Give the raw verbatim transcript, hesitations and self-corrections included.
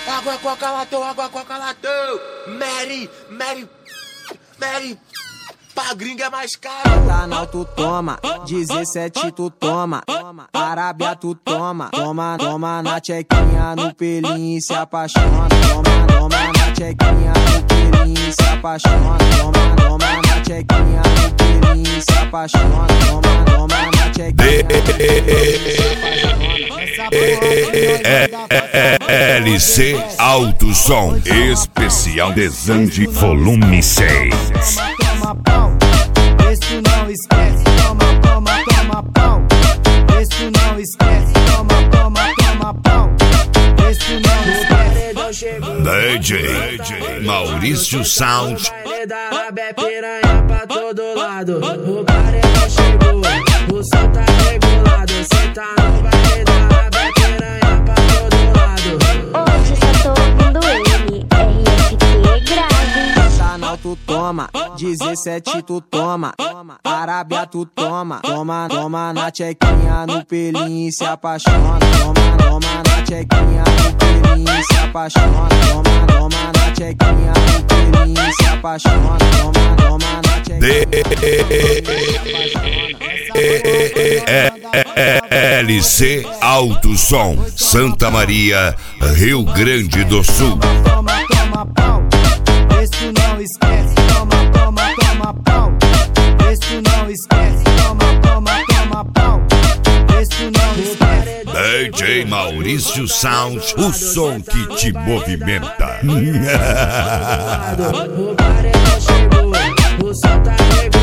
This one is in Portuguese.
Água, coca, latão, água, coca, latão. Mary, Mary, Mary. Pra gringa é mais caro. Pantanal tu toma, dezessete tu toma, Arábia tu toma, toma, toma na tchequinha no pelinho e se apaixona, toma, toma na tchequinha no pelinho e se apaixona, toma, toma na tchequinha no pelinho e se apaixona, toma, toma na tchequinha no pelinho e se apaixona. L C Alto Som Especial Desande Volume seis. Toma pau, vê se tu não esquece. Toma, toma, toma pau, vê se tu não esquece. Toma, toma, toma pau, vê se tu não esquece. D J Maurício Sound. O baile da Arábia é piranha pra todo lado. O paredão chegou, o som tá regulado. Cê tá no baile da Arábia é piranha pra todo lado. Hoje só tô ouvindo ele, R F T grave. Pantanal tu toma, dezessete tu toma, Arábia tu toma, toma, toma na tchequinha no pelinho e se apaixona, toma, toma na tchequinha no pelinho e se apaixona, toma, toma na tchequinha no pelinho e se apaixona, toma, toma na tchequinha. L C Alto Som Santa Maria, Rio Grande do Sul. Toma, toma pau, vê se tu não esquece. Toma, toma, toma pau, vê se tu não esquece. Toma, toma, toma pau, vê se tu não esquece. D J Maurício Sound, o som que te movimenta. O paredão chegou, o som tá regulado.